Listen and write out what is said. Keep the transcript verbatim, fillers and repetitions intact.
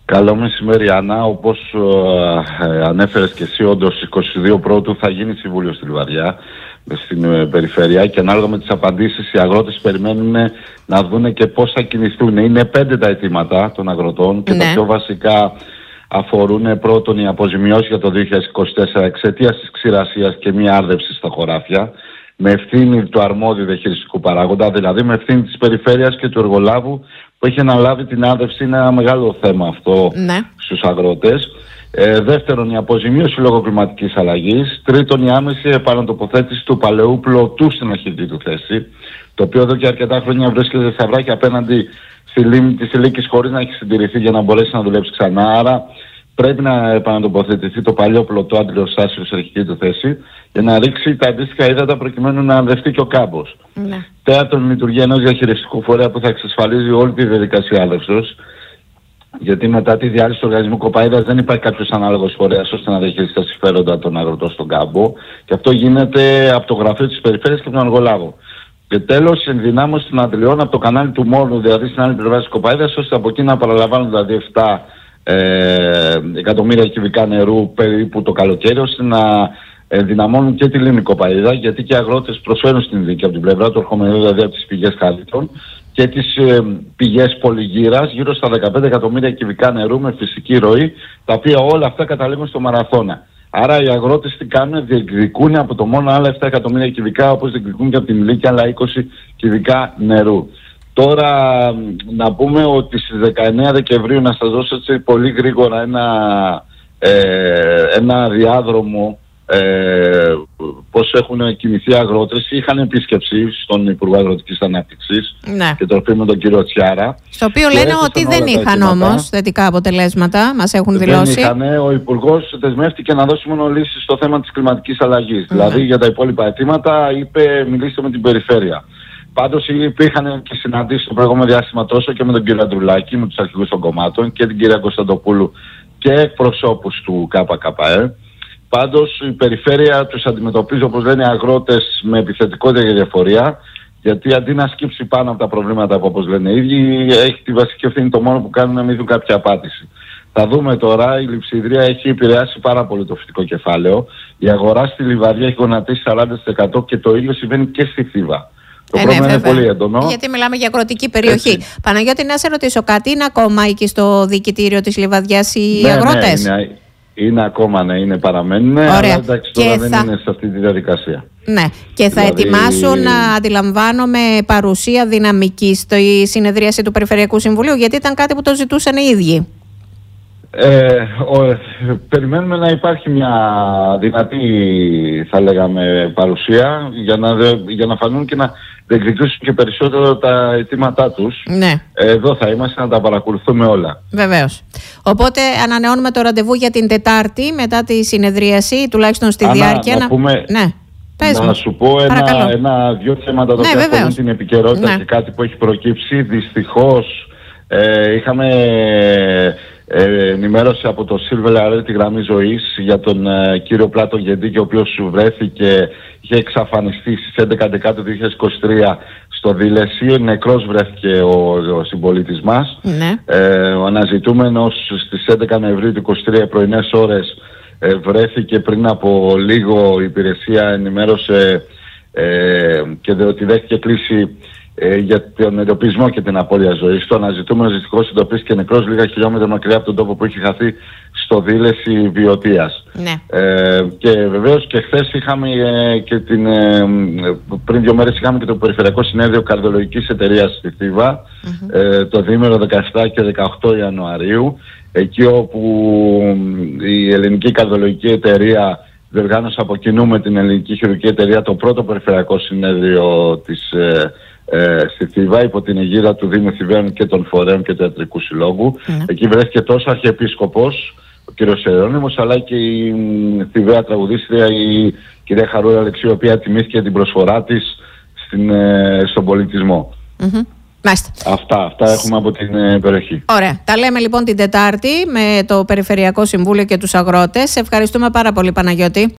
Καλό μεσημέρι, Άννα. Όπως ε, ανέφερες και εσύ, όντως εικοστή δεύτερη Πρώτου θα γίνει συμβούλιο στη Λιβαδιά, στην ε, περιφέρεια, και ανάλογα με τις απαντήσεις οι αγρότες περιμένουν να δουν και πώς θα κινηθούν. Είναι πέντε τα αιτήματα των αγροτών και ναι. τα πιο βασικά αφορούν πρώτον οι αποζημιώσεις για το δύο χιλιάδες είκοσι τέσσερα εξαιτίας της ξηρασίας και μία άρδευση στα χωράφια, με ευθύνη του αρμόδιου διαχειριστικού παράγοντα, δηλαδή με ευθύνη της περιφέρειας και του εργολάβου που έχει αναλάβει την άρδευση. Είναι ένα μεγάλο θέμα αυτό ναι. στους αγρότες. Ε, δεύτερον, η αποζημίωση λόγω κλιματικής αλλαγής. Τρίτον, η άμεση επανατοποθέτηση του παλαιού πλωτού στην αρχική του θέση, το οποίο εδώ και αρκετά χρόνια βρίσκεται στα βράχια απέναντι στη λίμνη της Ηλίκης χωρίς να έχει συντηρηθεί για να μπορέσει να δουλέψει ξανά. Άρα πρέπει να επανατοποθετηθεί το παλιό πλωτό αντιλιοστάσιο στην αρχική του θέση για να ρίξει τα αντίστοιχα ύδατα προκειμένου να ανδρευτεί και ο κάμπος. Ναι. Τέταρτον, η λειτουργία ενός διαχειριστικού φορέα που θα εξασφαλίζει όλη τη διαδικασία άρδευσης. Γιατί μετά τη διάλυση του οργανισμού κοπαίδας δεν υπάρχει κάποιος ανάλογος φορέας ώστε να διαχειριστεί τα συμφέροντα των αγροτών στον κάμπο. Και αυτό γίνεται από το γραφείο της περιφέρειας και από τον εργολάβο. Και τέλος, ενδυνάμωση των αντιλιών από το κανάλι του Μόρνου, δηλαδή στην άλλη πλευρά της κοπαίδας, ώστε από εκεί να παραλαμβάνουν δηλαδή επτά ε, εκατομμύρια κυβικά νερού περίπου το καλοκαίρι, ώστε να ενδυναμώνουν και τη λίμνη Κοπαίδα, γιατί και οι αγρότες προσφέρουν στην δίκη από την πλευρά του ερχομένου, δηλαδή από τις πηγές χαλίτων και τις ε, πηγές πολυγύρας, γύρω στα δεκαπέντε εκατομμύρια κυβικά νερού με φυσική ροή, τα οποία όλα αυτά καταλήγουν στο Μαραθώνα. Άρα οι αγρότες τι κάνουν, διεκδικούν από το μόνο άλλα επτά εκατομμύρια κυβικά, όπως διεκδικούν και από την Ηλίκη άλλα είκοσι κυβικά νερού. Τώρα να πούμε ότι στις δεκαεννέα Δεκεμβρίου, να σας δώσω έτσι πολύ γρήγορα ένα, ε, ένα διάδρομο ε, πώς έχουν κινηθεί οι αγρότες. Είχαν επίσκεψη στον Υπουργό Αγροτικής Ανάπτυξης ναι. και τροφίμων τον κύριο Τσιάρα. Στο οποίο λένε ότι δεν είχαν όμως θετικά αποτελέσματα, μας έχουν δηλώσει. Δεν είχαν. Ο Υπουργός δεσμεύτηκε να δώσει μόνο λύσεις στο θέμα της κλιματικής αλλαγής. Mm. Δηλαδή για τα υπόλοιπα αιτήματα είπε μιλήστε με την περιφέρεια. Πάντως υπήρχαν και συναντήσεις στο προηγούμενο διάστημα τόσο και με τον κύριο Αντρουλάκη, με τους αρχηγούς των κομμάτων και την κυρία Κωνσταντοπούλου και εκπροσώπους του ΚΚΕ. Πάντως η περιφέρεια τους αντιμετωπίζει, όπως λένε οι αγρότες, με επιθετικότητα και διαφορία, γιατί αντί να σκύψει πάνω από τα προβλήματα που, όπως λένε οι ίδιοι, έχει τη βασική ευθύνη, το μόνο που κάνουν να μην δουν κάποια απάντηση. Θα δούμε τώρα, η Λειψιδρία έχει επηρεάσει πάρα πολύ το φυτικό κεφάλαιο. Η αγορά στη Λιβαδιά έχει γονατίσει σαράντα τοις εκατό και το ίδιο συμβαίνει και στη Θήβα. Το ε, πρόβλημα ναι, είναι πολύ έντονο. Γιατί μιλάμε για αγροτική περιοχή. Έτσι. Παναγιώτη, να σε ρωτήσω κάτι, είναι ακόμα εκεί στο διοικητήριο της Λιβαδιάς οι ναι, αγρότες? Ναι, είναι, είναι ακόμα, ναι, είναι παραμένουν. Αλλά εντάξει, τώρα και δεν θα... είναι σε αυτή τη διαδικασία. Ναι, και θα δηλαδή... ετοιμάσουν, να αντιλαμβάνομαι, παρουσία δυναμική στη συνεδρίαση του Περιφερειακού Συμβουλίου, γιατί ήταν κάτι που το ζητούσαν οι ίδιοι. Ε, ο, περιμένουμε να υπάρχει μια δυνατή, θα λέγαμε, παρουσία για να, για να φανούν και να διεκδικήσουν και περισσότερο τα αιτήματά τους. Ναι. Εδώ θα είμαστε να τα παρακολουθούμε όλα. Βεβαίως. Οπότε ανανεώνουμε το ραντεβού για την Τετάρτη μετά τη συνεδρίαση, τουλάχιστον στη Άννα, διάρκεια. Να, να πούμε... Ναι. Πες να μου. σου πω ένα, ένα, δύο θέματα τα οποία αφορούν την επικαιρότητα ναι. και κάτι που έχει προκύψει. Δυστυχώς ε, είχαμε ε, ενημέρωση από το Silver Alert, τη γραμμή ζωής, για τον ε, κύριο Πλάτων Γεντίκη, ο οποίος βρέθηκε, είχε εξαφανιστεί στις έντεκα Δεκάτου δύο χιλιάδες είκοσι τρία στο Δήλεση. Νεκρός βρέθηκε ο, ο συμπολίτης μας. Ναι. Ε, ο αναζητούμενος στις έντεκα Νοεμβρίου του είκοσι τρία πρωινές ώρες Ε, βρέθηκε πριν από λίγο. Η υπηρεσία ενημέρωσε ε, και δε, ότι δέχτηκε κλήση ε, για τον εντοπισμό και την απώλεια ζωής. Το αναζητούμενος δυστυχώς εντοπίστηκε νεκρός λίγα χιλιόμετρα μακριά από τον τόπο που είχε χαθεί στο Δήλεση Βιωτίας. Ναι. Ε, και βεβαίως και χθες είχαμε ε, και την, ε, πριν δύο μέρες είχαμε και το Περιφερειακό Συνέδριο Καρδιολογικής Εταιρείας στη Θήβα, mm-hmm. ε, το διήμερο δεκαεπτά και δεκαοκτώ Ιανουαρίου. Εκεί όπου η Ελληνική Καρδιολογική Εταιρεία διοργάνωσε από κοινού με την Ελληνική Χειρουργική Εταιρεία το πρώτο περιφερειακό συνέδριο της ε, ε, στη Θήβα, υπό την αιγίδα του Δήμου Θηβαίων και των Φορέων και του Ιατρικού Συλλόγου. Mm. Εκεί βρέθηκε τόσο Αρχιεπίσκοπος, ο κ. Ιερώνυμος, αλλά και η Θηβαία τραγουδίστρια, η κυρία Χαρούλα Αλεξίου, η οποία τιμήθηκε την προσφορά της στην, ε, στον πολιτισμό. Mm-hmm. Αυτά, αυτά έχουμε από την ε, περιοχή. Ωραία. Τα λέμε λοιπόν την Τετάρτη με το Περιφερειακό Συμβούλιο και τους αγρότες. Ευχαριστούμε πάρα πολύ, Παναγιώτη.